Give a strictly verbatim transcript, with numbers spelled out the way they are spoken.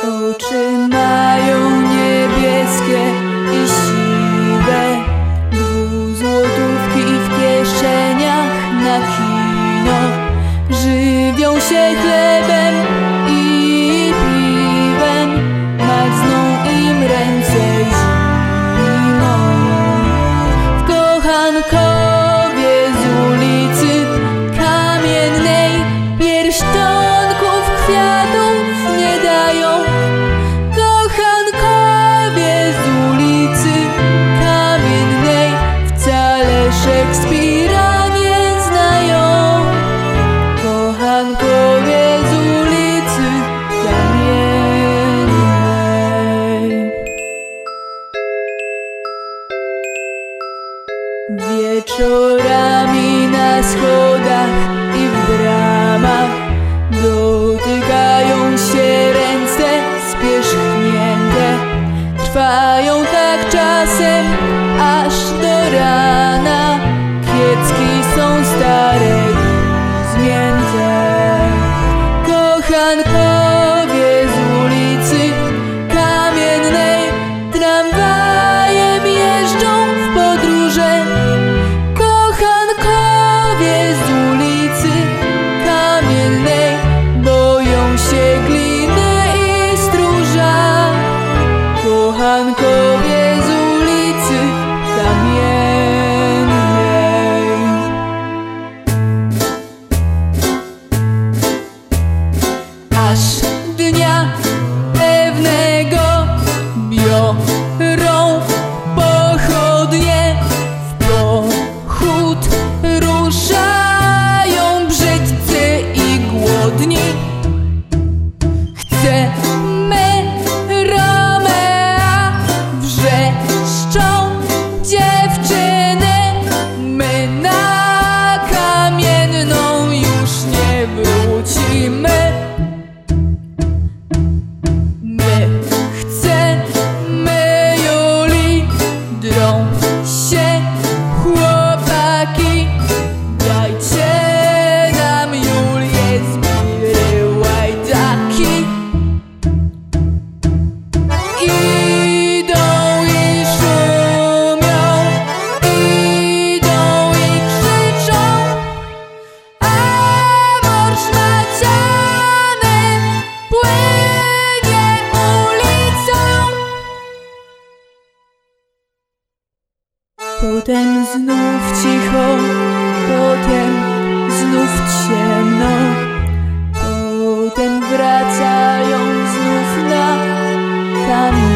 Oczy mają niebieskie i siwe, dwuzłotówki w kieszeniach na kino. Żywią się chlebem i piwem, marzną im ręce zimą. W kochankowie z ulicy Kamiennej pierścionków, kwiatów nie dają. Kochankowie z ulicy Kamiennej wcale Szekspira nie znają. Kochankowie z ulicy Kamiennej. Wieczorami na schodach i w bramach dotykają się ręce spierzchnięte. Trwają tak czasem aż do rana. Kiecki są stare i zmięte. Kochankowie z ulicy Kamiennej tramwajem jeżdżą w podróże. Kochankowie z ulicy Kamiennej boją się gliny i stróża. Kochankowie z ulicy Kamiennej. Aż dnia pewnego biorą pochodnie, w pochód ruszają brzydcy i głodni. Chcemy Romea, wrzeszczą dziewczyny. My na Kamienną już nie wrócimy. My chcemy Julii, drą się chłopaki. Dajcie nam Julię z Biry Łajdaki. Idą i szumią, idą i krzyczą, a morz maciany płynie ulicą. Potem znów cicho, potem znów ciemno. Potem wracają znów na Kamienną.